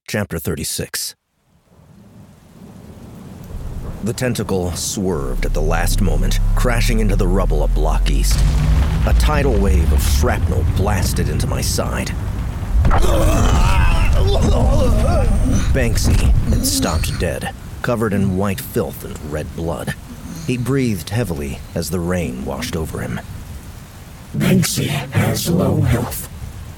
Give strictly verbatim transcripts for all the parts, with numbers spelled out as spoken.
Chapter thirty-six. The tentacle swerved at the last moment, crashing into the rubble a block east. A tidal wave of shrapnel blasted into my side. Banksy had stopped dead, covered in white filth and red blood. He breathed heavily as the rain washed over him. Banksy has low health.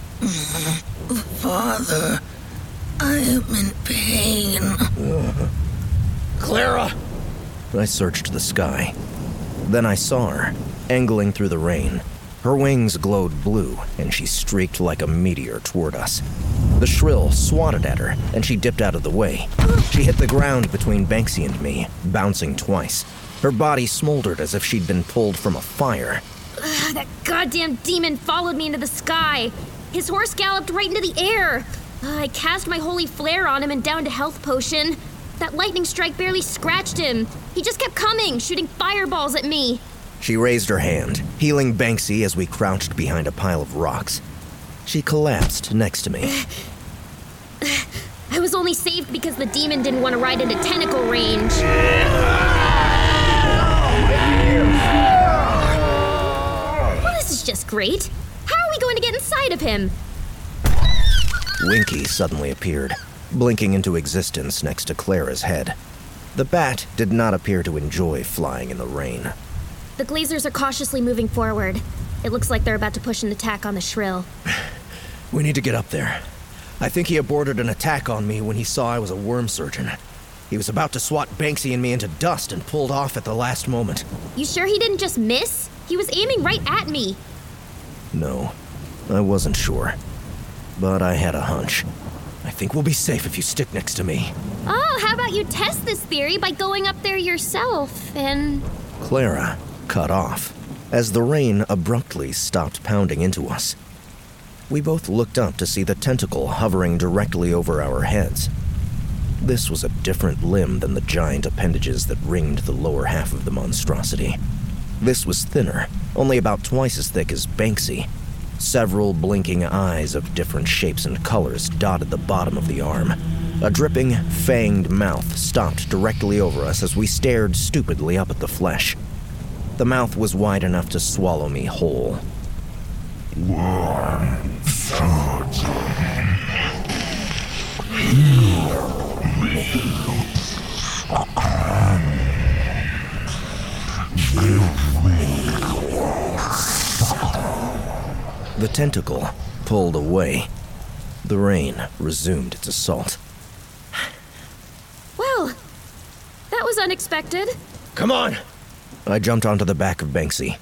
Father, I am in pain. Clara! I searched the sky. Then I saw her, angling through the rain. Her wings glowed blue, and she streaked like a meteor toward us. The shrill swatted at her, and she dipped out of the way. She hit the ground between Banksy and me, bouncing twice. Her body smoldered as if she'd been pulled from a fire. Ugh, that goddamn demon followed me into the sky. His horse galloped right into the air. Uh, I cast my holy flare on him and downed a health potion. That lightning strike barely scratched him. He just kept coming, shooting fireballs at me. She raised her hand, healing Banksy as we crouched behind a pile of rocks. She collapsed next to me. I was only saved because the demon didn't want to ride into tentacle range. Well, this is just great. How are we going to get inside of him? Winky suddenly appeared, blinking into existence next to Clara's head. The bat did not appear to enjoy flying in the rain. The Glazers are cautiously moving forward. It looks like they're about to push an attack on the Shrill. We need to get up there. I think he aborted an attack on me when he saw I was a worm surgeon. He was about to swat Banksy and me into dust and pulled off at the last moment. You sure he didn't just miss? He was aiming right at me. No, I wasn't sure. But I had a hunch. I think we'll be safe if you stick next to me. Oh, how about you test this theory by going up there yourself and... Clara cut off as the rain abruptly stopped pounding into us. We both looked up to see the tentacle hovering directly over our heads. This was a different limb than the giant appendages that ringed the lower half of the monstrosity. This was thinner, only about twice as thick as Banksy. Several blinking eyes of different shapes and colors dotted the bottom of the arm. A dripping, fanged mouth stopped directly over us as we stared stupidly up at the flesh. The mouth was wide enough to swallow me whole. One surgeon. Heal me. Give me your soul. The tentacle pulled away. The rain resumed its assault. Well, that was unexpected. Come on! I jumped onto the back of Banksy.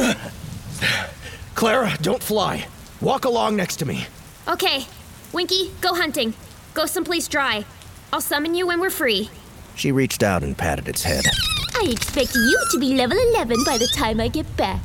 Clara, don't fly. Walk along next to me. Okay, Winky, go hunting. Go someplace dry. I'll summon you when we're free. She reached out and patted its head. I expect you to be level eleven by the time I get back.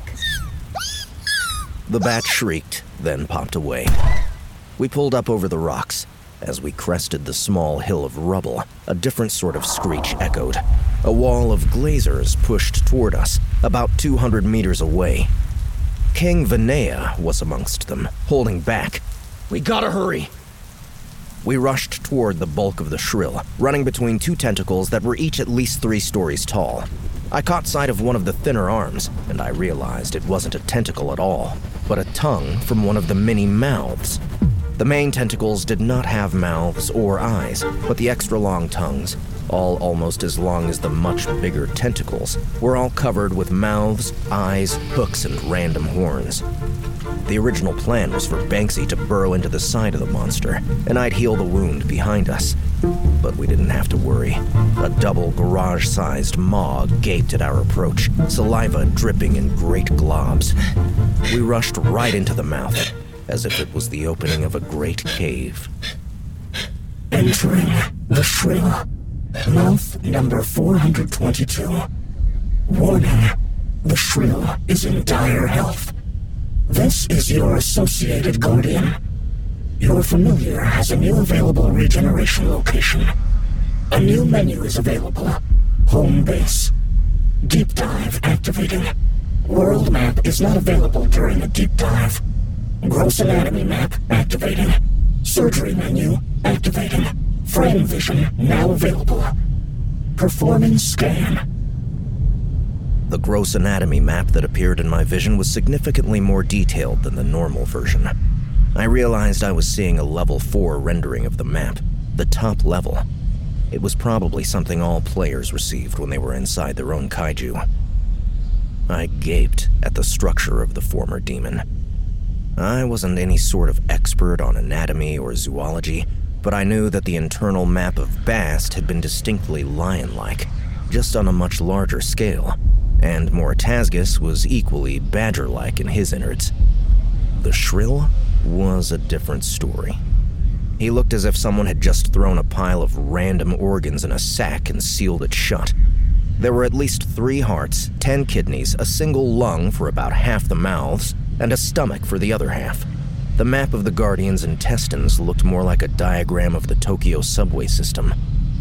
The bat shrieked, then popped away. We pulled up over the rocks. As we crested the small hill of rubble, a different sort of screech echoed. A wall of Glazers pushed toward us, about two hundred meters away. King Vinaya was amongst them, holding back. We gotta hurry! We rushed toward the bulk of the Shrill, running between two tentacles that were each at least three stories tall. I caught sight of one of the thinner arms, and I realized it wasn't a tentacle at all, but a tongue from one of the many mouths. The main tentacles did not have mouths or eyes, but the extra-long tongues, all almost as long as the much bigger tentacles, were all covered with mouths, eyes, hooks, and random horns. The original plan was for Banksy to burrow into the side of the monster, and I'd heal the wound behind us. But we didn't have to worry. A double garage-sized maw gaped at our approach, saliva dripping in great globs. We rushed right into the mouth, as if it was the opening of a great cave. Entering the Shrill. Mouth number four hundred twenty-two. Warning, the Shrill is in dire health. This is your associated guardian. Your familiar has a new available regeneration location. A new menu is available. Home base. Deep dive activating. World map is not available during a deep dive. Gross anatomy map activating. Surgery menu activating. Frame vision now available. Performing scan. The gross anatomy map that appeared in my vision was significantly more detailed than the normal version. I realized I was seeing a level four rendering of the map, the top level. It was probably something all players received when they were inside their own kaiju. I gaped at the structure of the former demon. I wasn't any sort of expert on anatomy or zoology, but I knew that the internal map of Bast had been distinctly lion-like, just on a much larger scale, and Mortasgus was equally badger-like in his innards. The Shrill was a different story. He looked as if someone had just thrown a pile of random organs in a sack and sealed it shut. There were at least three hearts, ten kidneys, a single lung for about half the mouths, and a stomach for the other half. The map of the Guardian's intestines looked more like a diagram of the Tokyo subway system.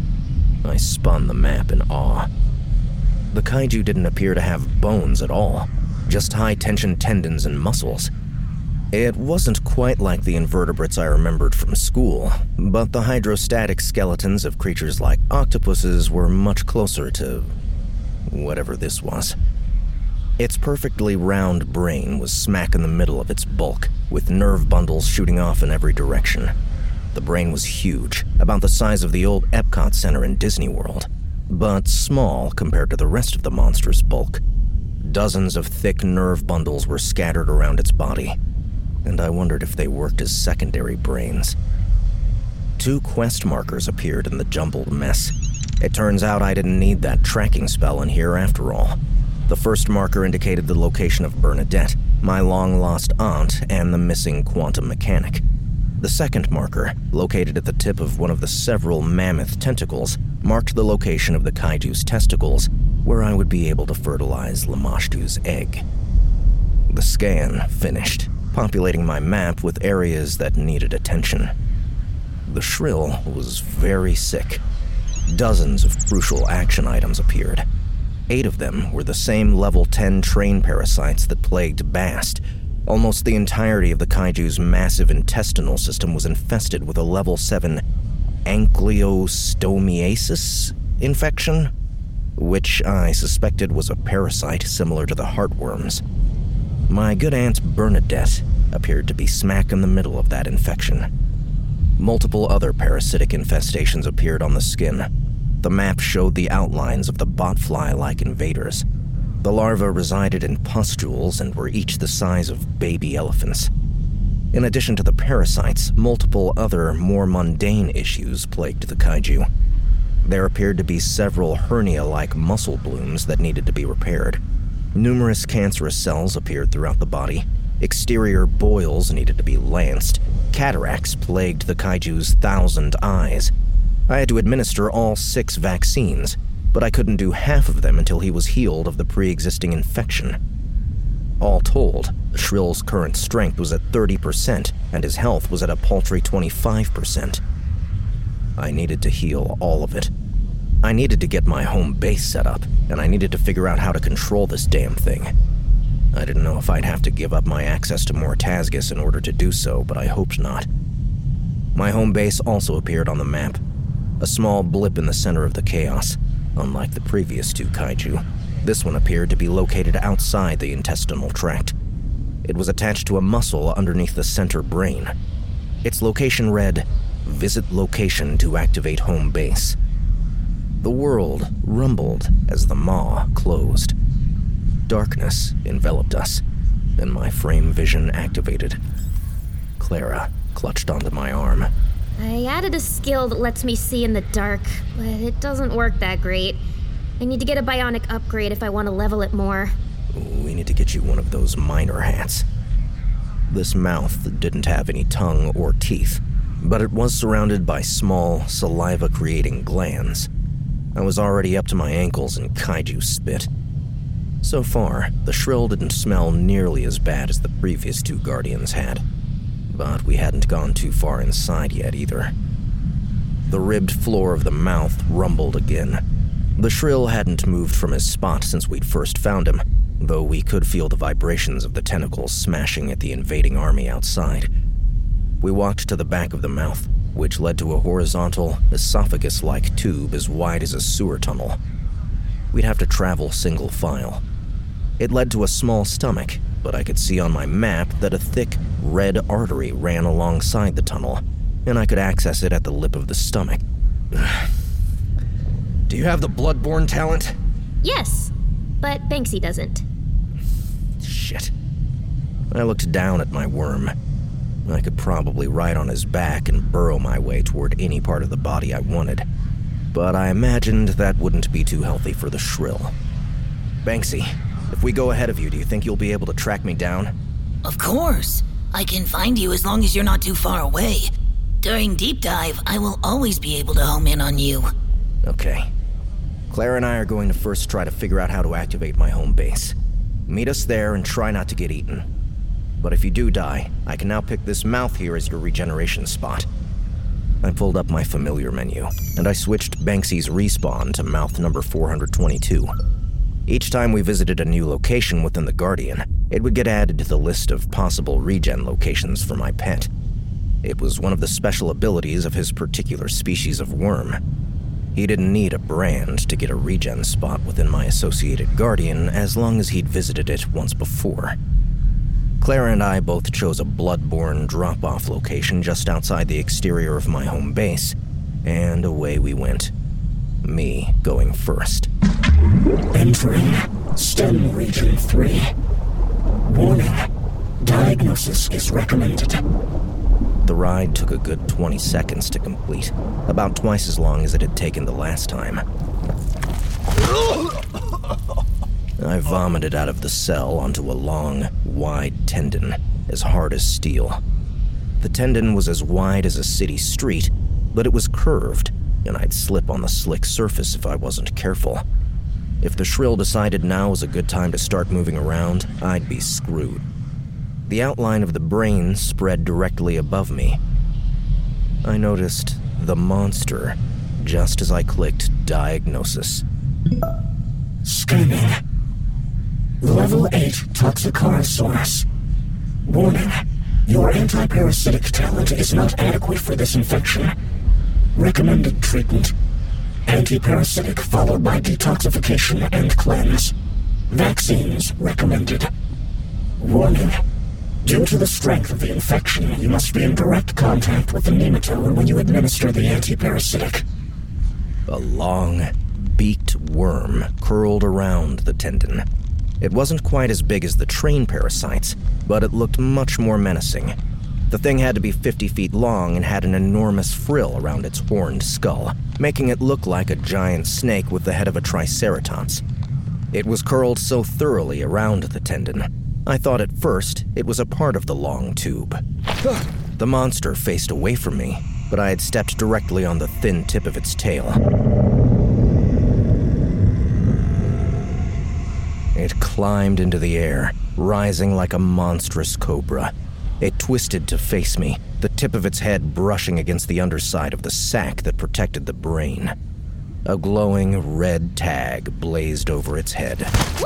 I spun the map in awe. The kaiju didn't appear to have bones at all, just high-tension tendons and muscles. It wasn't quite like the invertebrates I remembered from school, but the hydrostatic skeletons of creatures like octopuses were much closer to whatever this was. Its perfectly round brain was smack in the middle of its bulk, with nerve bundles shooting off in every direction. The brain was huge, about the size of the old Epcot Center in Disney World, but small compared to the rest of the monster's bulk. Dozens of thick nerve bundles were scattered around its body, and I wondered if they worked as secondary brains. Two quest markers appeared in the jumbled mess. It turns out I didn't need that tracking spell in here after all. The first marker indicated the location of Bernadette, my long-lost aunt, and the missing quantum mechanic. The second marker, located at the tip of one of the several mammoth tentacles, marked the location of the kaiju's testicles, where I would be able to fertilize Lamashtu's egg. The scan finished, populating my map with areas that needed attention. The Shrill was very sick. Dozens of crucial action items appeared. Eight of them were the same level ten train parasites that plagued Bast. Almost the entirety of the kaiju's massive intestinal system was infested with a level seven ankylostomiasis infection, which I suspected was a parasite similar to the heartworms. My good aunt Bernadette appeared to be smack in the middle of that infection. Multiple other parasitic infestations appeared on the skin. The map showed the outlines of the botfly-like invaders. The larvae resided in pustules and were each the size of baby elephants. In addition to the parasites, multiple other, more mundane issues plagued the kaiju. There appeared to be several hernia-like muscle blooms that needed to be repaired. Numerous cancerous cells appeared throughout the body. Exterior boils needed to be lanced. Cataracts plagued the kaiju's thousand eyes. I had to administer all six vaccines, but I couldn't do half of them until he was healed of the pre-existing infection. All told, the Shrill's current strength was at thirty percent, and his health was at a paltry twenty-five percent. I needed to heal all of it. I needed to get my home base set up, and I needed to figure out how to control this damn thing. I didn't know if I'd have to give up my access to Mortasgus in order to do so, but I hoped not. My home base also appeared on the map, a small blip in the center of the chaos. Unlike the previous two kaiju, this one appeared to be located outside the intestinal tract. It was attached to a muscle underneath the center brain. Its location read, "Visit location to activate home base." The world rumbled as the maw closed. Darkness enveloped us, and my frame vision activated. Clara clutched onto my arm. I added a skill that lets me see in the dark, but it doesn't work that great. I need to get a bionic upgrade if I want to level it more. We need to get you one of those miner hats. This mouth didn't have any tongue or teeth, but it was surrounded by small, saliva-creating glands. I was already up to my ankles in kaiju spit. So far, the Shrill didn't smell nearly as bad as the previous two Guardians had. But we hadn't gone too far inside yet either. The ribbed floor of the mouth rumbled again. The Shrill hadn't moved from his spot since we'd first found him, though we could feel the vibrations of the tentacles smashing at the invading army outside. We walked to the back of the mouth, which led to a horizontal, esophagus-like tube as wide as a sewer tunnel. We'd have to travel single file. It led to a small stomach, but I could see on my map that a thick, red artery ran alongside the tunnel, and I could access it at the lip of the stomach. Do you have the bloodborne talent? Yes, but Banksy doesn't. Shit. I looked down at my worm. I could probably ride on his back and burrow my way toward any part of the body I wanted, but I imagined that wouldn't be too healthy for the shrill. Banksy, if we go ahead of you, do you think you'll be able to track me down? Of course. I can find you as long as you're not too far away. During deep dive, I will always be able to home in on you. Okay. Clara and I are going to first try to figure out how to activate my home base. Meet us there and try not to get eaten. But if you do die, I can now pick this mouth here as your regeneration spot. I pulled up my familiar menu, and I switched Banksy's respawn to mouth number four hundred twenty-two. Each time we visited a new location within the Guardian, it would get added to the list of possible regen locations for my pet. It was one of the special abilities of his particular species of worm. He didn't need a brand to get a regen spot within my associated Guardian as long as he'd visited it once before. Clara and I both chose a bloodborne drop-off location just outside the exterior of my home base, and away we went. Me going first. Entering STEM Region three. Warning. Diagnosis is recommended. The ride took a good twenty seconds to complete, about twice as long as it had taken the last time. I vomited out of the cell onto a long, wide tendon, as hard as steel. The tendon was as wide as a city street, but it was curved, and I'd slip on the slick surface if I wasn't careful. If the shrill decided now was a good time to start moving around, I'd be screwed. The outline of the brain spread directly above me. I noticed the monster just as I clicked diagnosis. Scanning. Level eight Toxicorosaurus. Warning. Your anti-parasitic talent is not adequate for this infection. Recommended treatment. Anti-parasitic followed by detoxification and cleanse. Vaccines recommended. Warning. Due to the strength of the infection, you must be in direct contact with the nematode when you administer the anti-parasitic. A long, beaked worm curled around the tendon. It wasn't quite as big as the train parasites, but it looked much more menacing. The thing had to be fifty feet long and had an enormous frill around its horned skull, making it look like a giant snake with the head of a triceratops. It was curled so thoroughly around the tendon, I thought at first it was a part of the long tube. The monster faced away from me, but I had stepped directly on the thin tip of its tail. It climbed into the air, rising like a monstrous cobra. It twisted to face me, the tip of its head brushing against the underside of the sac that protected the brain. A glowing red tag blazed over its head.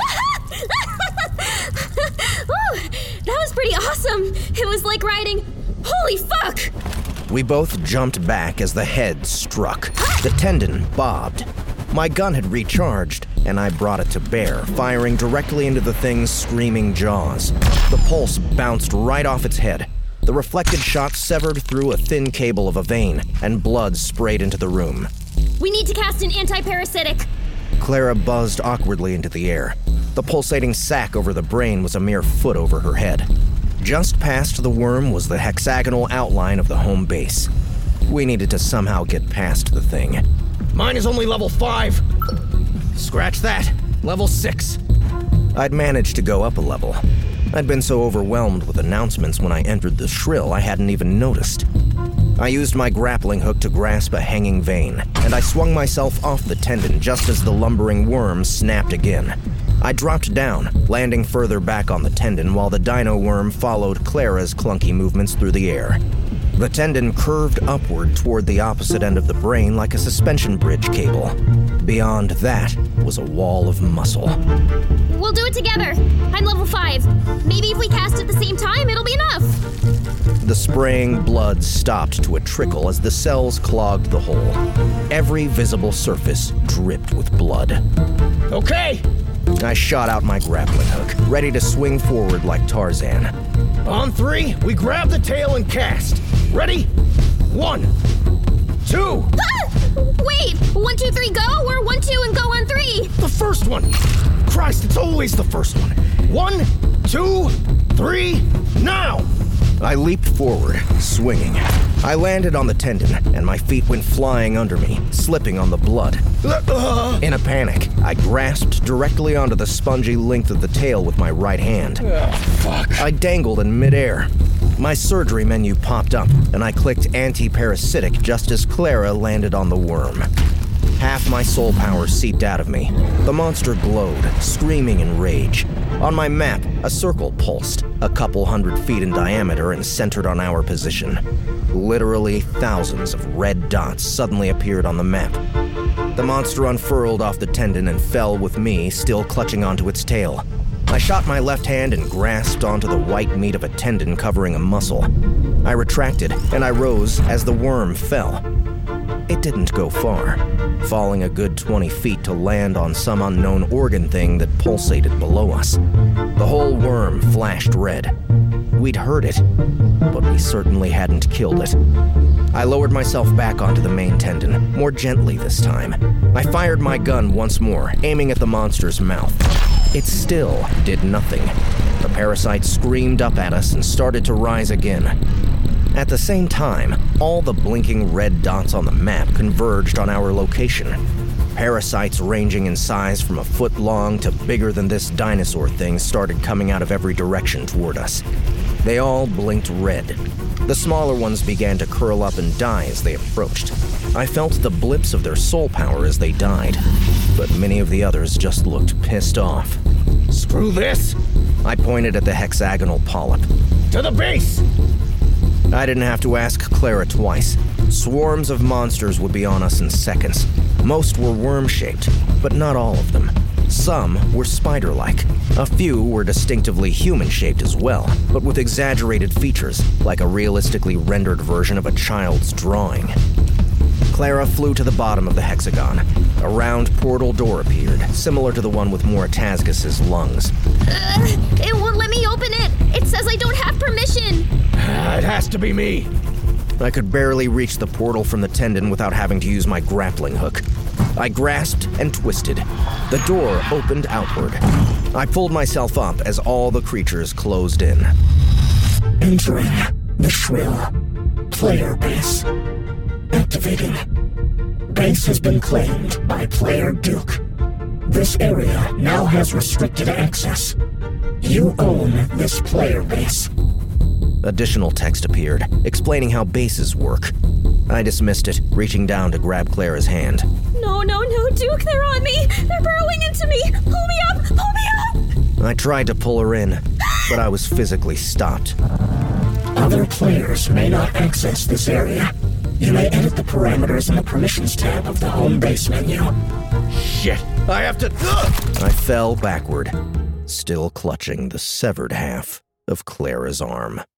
Ooh, that was pretty awesome. It was like riding... Holy fuck! We both jumped back as the head struck. The tendon bobbed. My gun had recharged, and I brought it to bear, firing directly into the thing's screaming jaws. The pulse bounced right off its head. The reflected shot severed through a thin cable of a vein, and blood sprayed into the room. We need to cast an anti-parasitic. Clara buzzed awkwardly into the air. The pulsating sac over the brain was a mere foot over her head. Just past the worm was the hexagonal outline of the home base. We needed to somehow get past the thing. Mine is only level five. Scratch that. Level six. I'd managed to go up a level. I'd been so overwhelmed with announcements when I entered the shrill I hadn't even noticed. I used my grappling hook to grasp a hanging vein, and I swung myself off the tendon just as the lumbering worm snapped again. I dropped down, landing further back on the tendon while the dino worm followed Clara's clunky movements through the air. The tendon curved upward toward the opposite end of the brain like a suspension bridge cable. Beyond that was a wall of muscle. We'll do it together. I'm level five. Maybe if we cast at the same time, it'll be enough. The spraying blood stopped to a trickle as the cells clogged the hole. Every visible surface dripped with blood. Okay! I shot out my grappling hook, ready to swing forward like Tarzan. On three, we grab the tail and cast. Ready? One, two. Ah! Wait, one, two, three, go, or one, two, and go on three? The first one. Christ, it's always the first one. One, two, three, now! I leaped forward, swinging. I landed on the tendon, and my feet went flying under me, slipping on the blood. Uh, In a panic, I grasped directly onto the spongy length of the tail with my right hand. oh, fuck. I dangled in midair. My surgery menu popped up, and I clicked anti-parasitic just as Clara landed on the worm. Half my soul power seeped out of me. The monster glowed, screaming in rage. On my map, a circle pulsed, a couple hundred feet in diameter and centered on our position. Literally thousands of red dots suddenly appeared on the map. The monster unfurled off the tendon and fell with me, still clutching onto its tail. I shot my left hand and grasped onto the white meat of a tendon covering a muscle. I retracted, and I rose as the worm fell. It didn't go far, falling a good twenty feet to land on some unknown organ thing that pulsated below us. The whole worm flashed red. We'd heard it, but we certainly hadn't killed it. I lowered myself back onto the main tendon, more gently this time. I fired my gun once more, aiming at the monster's mouth. It still did nothing. The parasite screamed up at us and started to rise again. At the same time, all the blinking red dots on the map converged on our location. Parasites ranging in size from a foot long to bigger than this dinosaur thing started coming out of every direction toward us. They all blinked red. The smaller ones began to curl up and die as they approached. I felt the blips of their soul power as they died, but many of the others just looked pissed off. Screw this! I pointed at the hexagonal polyp. To the base! I didn't have to ask Clara twice. Swarms of monsters would be on us in seconds. Most were worm-shaped, but not all of them. Some were spider-like. A few were distinctively human-shaped as well, but with exaggerated features, like a realistically rendered version of a child's drawing. Clara flew to the bottom of the hexagon. A round portal door appeared, similar to the one with Moritasgus's lungs. Uh, it won't let me open it. It says I don't have permission. It has to be me. I could barely reach the portal from the tendon without having to use my grappling hook. I grasped and twisted. The door opened outward. I pulled myself up as all the creatures closed in. Entering the Shrill player base. Activating. Base has been claimed by Player Duke. This area now has restricted access. You own this player base. Additional text appeared, explaining how bases work. I dismissed it, reaching down to grab Clara's hand. No, no, no, Duke, they're on me. They're burrowing into me. Pull me up, pull me up. I tried to pull her in, but I was physically stopped. Other players may not access this area. You may edit the parameters in the Permissions tab of the Home Base menu. Shit, I have to... Ugh! I fell backward, still clutching the severed half of Clara's arm.